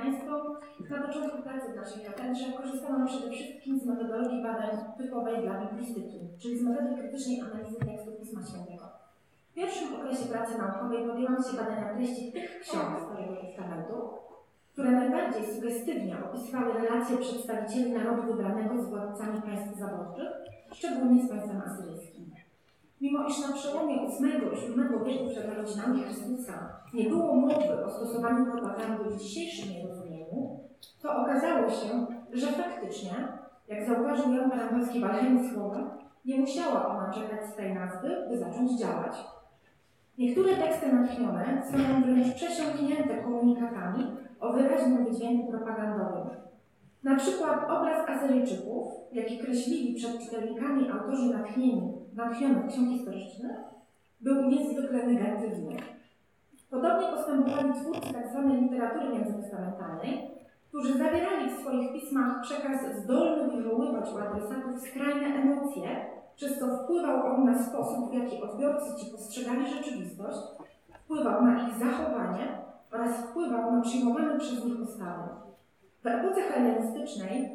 Państwo, na początku pracy w naszej katedrze korzystano przede wszystkim z metodologii badań typowej dla biblistyki, czyli z metody krytycznej analizy tekstu Pisma Świętego. W pierwszym okresie pracy naukowej podjęłam się badania treści tych ksiąg Starego Testamentu, które najbardziej sugestywnie opisywały relacje przedstawicieli narodu wybranego z władcami państw zaborczych, szczególnie z państwem asyryjskim. Mimo iż na przełomie VIII i VII wieku przed narodzinami Chrystusa nie było mowy o stosowaniu propagandy w dzisiejszym jej rozumieniu, to okazało się, że faktycznie, jak zauważył Jan Baranowski słowa, nie musiała ona czekać z tej nazwy, by zacząć działać. Niektóre teksty natchnione są wręcz przesiąknięte komunikatami o wyraźnym wydźwięku propagandowym. Na przykład obraz Asyryjczyków, jaki kreślili przed czytelnikami autorzy natchnionych ksiąg historycznych, był niezwykle negatywny. Podobnie postępowali twórcy tzw. literatury międzytestamentalnej, którzy zawierali w swoich pismach przekaz zdolny wywoływać u adresatów skrajne emocje, przez co wpływał on na sposób, w jaki odbiorcy ci postrzegali rzeczywistość, wpływał na ich zachowanie oraz wpływał na przyjmowane przez nich ustawy. W epoce hellenistycznej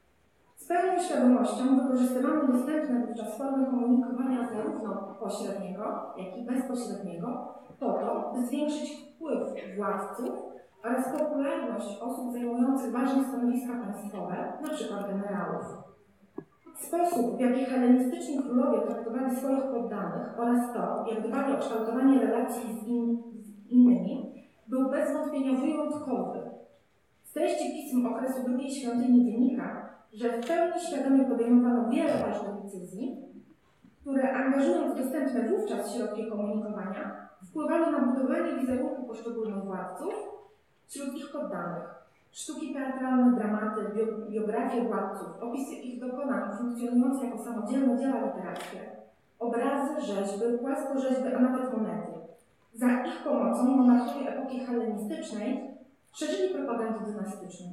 z pełną świadomością wykorzystywano dostępne wówczas formy komunikowania zarówno pośredniego, jak i bezpośredniego, po to, by zwiększyć wpływ władców oraz popularność osób zajmujących ważne stanowiska państwowe, np. generałów. Sposób, w jaki hellenistyczni królowie traktowali swoich poddanych oraz to, jak dbali o kształtowanie relacji z innymi, był bez wątpienia wyjątkowy. Z treści pism okresu II świątyni wynika, że w pełni świadomie podejmowano wiele ważnych decyzji, które angażując dostępne wówczas środki komunikowania, wpływały na budowanie wizerunku poszczególnych władców wśród ich poddanych. Sztuki teatralne, dramaty, biografie władców, opisy ich dokonań funkcjonujące jako samodzielne dzieła literackie, obrazy, rzeźby, płaskorzeźby, a nawet monety. Za ich pomocą monarchowie epoki hellenistycznej szerzyli propagandę dynastyczną.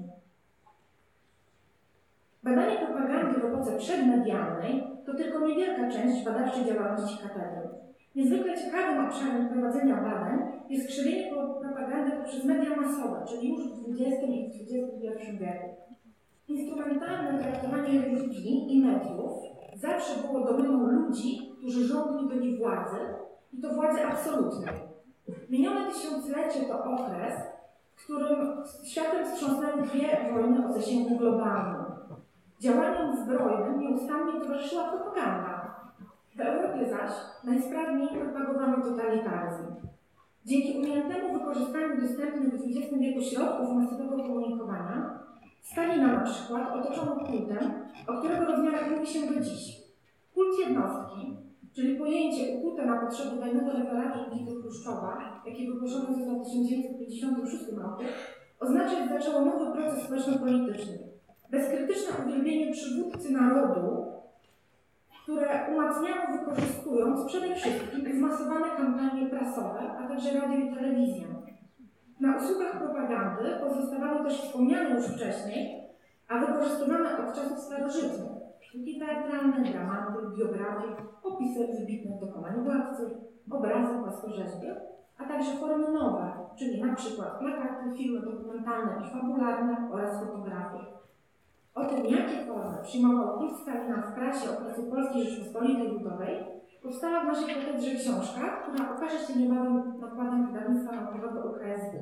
Badanie propagandy w epoce przedmedialnej to tylko niewielka część badawczej działalności katedry. Niezwykle ciekawym obszarem prowadzenia badań jest krzywienie propagandy poprzez media masowe, czyli już w XX i w XXI wieku. Instrumentalne traktowanie religii i mediów zawsze było domeną ludzi, którzy rządni byli władzy, i to władzy absolutnej. Minione tysiąclecie to okres, w którym światem wstrząsnęły dwie wojny o zasięgu globalnym. Działaniom zbrojnym nieustannie towarzyszyła propaganda. W Europie zaś najsprawniej propagowano totalitaryzm. Dzięki umiejętnemu wykorzystaniu dostępnych w XX wieku środków masowego komunikowania, Stalina na przykład otoczono kultem, o którego rozmiarach mówi się do dziś. Kult jednostki, czyli pojęcie ukute na potrzeby tajnego referatu Nikity Chruszczowa, jakie wygłoszone zostało w 1956 roku, oznaczać zaczęło nowy proces społeczno-polityczny. Bezkrytyczne uwielbienie przywódcy narodu, które umacniano wykorzystując przede wszystkim zmasowane kampanie prasowe, a także radio i telewizję. Na usługach propagandy pozostawały też wspomniane już wcześniej, a wykorzystywane od czasów starożytnych sztuki teatralne, dramaty, biografie, opisy wybitnych dokonań władców, obrazy, płaskorzeźby, a także formy nowe, czyli na przykład plakaty, filmy dokumentalne i fabularne oraz fotografie. O tym, jakie formy przyjmował kult Stalina w prasie okresu Polskiej Rzeczypospolitej Ludowej, powstała w naszej katedrze książka, która ukaże się niebawem nakładem wydawnictwa naukowego UKSW.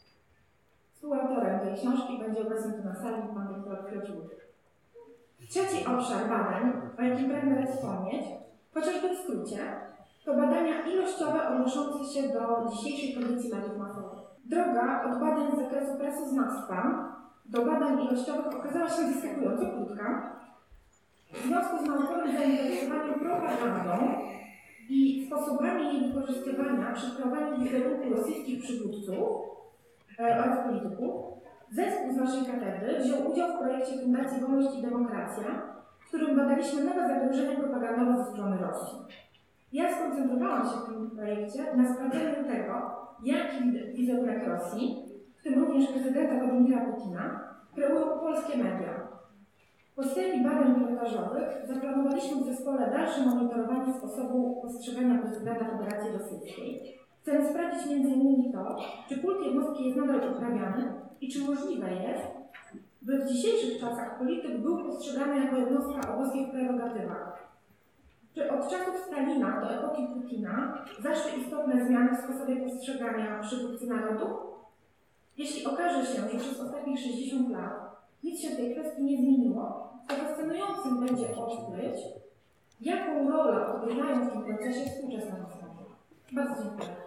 Współautorem tej książki będzie obecny tu na sali pan dr Piotr Łódź. Trzeci obszar badań, o jakim pragnę wspomnieć, chociażby w skrócie, to badania ilościowe odnoszące się do dzisiejszej kondycji mediów masowych. Droga od badań z zakresu prasoznawstwa do badań ilościowych okazała się zaskakująco krótka. W związku z naukowym zainteresowaniem propagandą i sposobami jej wykorzystywania przy kreowaniu wizerunku rosyjskich przywódców oraz polityków, zespół z naszej katedry wziął udział w projekcie Fundacji Wolność i Demokracja, w którym badaliśmy nowe zagrożenia propagandowe ze strony Rosji. Ja skoncentrowałam się w tym projekcie na sprawdzeniu tego, jaki wizerunek Rosji, w tym również prezydenta Władimira Putina, kreują polskie media. Po serii badań pilotażowych zaplanowaliśmy w zespole dalsze monitorowanie sposobu postrzegania prezydenta Federacji Rosyjskiej, Chcemy sprawdzić m.in. to, czy kult jednostki jest nadal uprawiany i czy możliwe jest, by w dzisiejszych czasach polityk był postrzegany jako jednostka o boskich prerogatywach. Czy od czasów Stalina do epoki Putina zaszły istotne zmiany w sposobie postrzegania przywódcy narodu? Jeśli okaże się, że przez ostatnich 60 lat nic się w tej kwestii nie zmieniło, to fascynującym będzie odkryć, jaką rolę odgrywają w tym procesie współczesne osoby. Bardzo dziękuję.